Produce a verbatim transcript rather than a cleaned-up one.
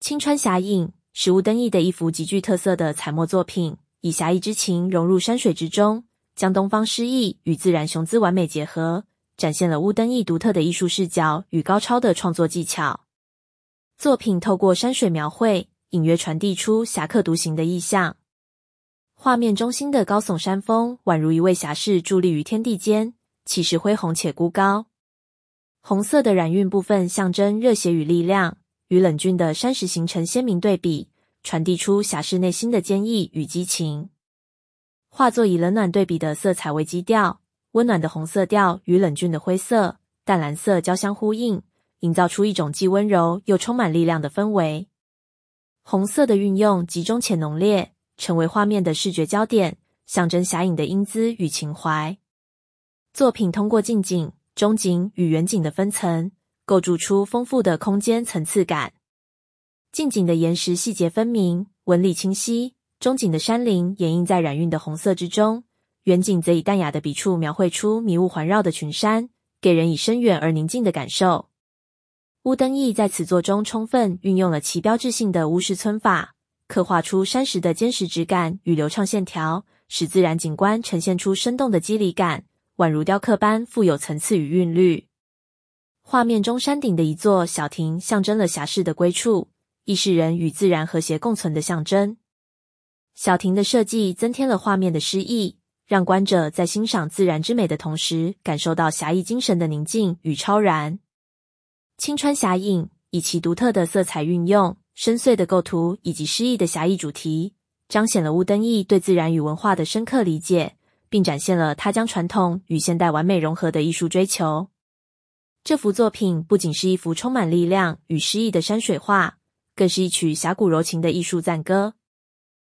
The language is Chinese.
青川侠影是乌登义的一幅极具特色的彩墨作品，以侠义之情融入山水之中，将东方诗意与自然雄姿完美结合，展现了乌登义独特的艺术视角与高超的创作技巧。作品透过山水描绘，隐约传递出侠客独行的意象。画面中心的高耸山峰宛如一位侠士伫立于天地间，气势恢宏且孤高。红色的染晕部分象征热血与力量，与冷峻的山石形成鲜明对比，传递出侠士内心的坚毅与激情。画作以冷暖对比的色彩为基调，温暖的红色调与冷峻的灰色、淡蓝色交相呼应，营造出一种既温柔又充满力量的氛围。红色的运用集中且浓烈，成为画面的视觉焦点，象征侠影的英姿与情怀。作品通过近景、中景与远景的分层，构筑出丰富的空间层次感。近景的岩石细节分明，纹理清晰，中景的山林掩映在染晕的红色之中，远景则以淡雅的笔触描绘出迷雾环绕的群山，给人以深远而宁静的感受。乌登义在此作中充分运用了其标志性的乌石皴法，刻画出山石的坚实质感与流畅线条，使自然景观呈现出生动的肌理感，宛如雕刻般富有层次与韵律。画面中山顶的一座小亭象征了侠士的归处，亦是人与自然和谐共存的象征。小亭的设计增添了画面的诗意，让观者在欣赏自然之美的同时，感受到侠义精神的宁静与超然。青川侠影以其独特的色彩运用、深邃的构图以及诗意的侠义主题，彰显了乌登义对自然与文化的深刻理解，并展现了他将传统与现代完美融合的艺术追求。这幅作品不仅是一幅充满力量与诗意的山水画，更是一曲侠骨柔情的艺术赞歌。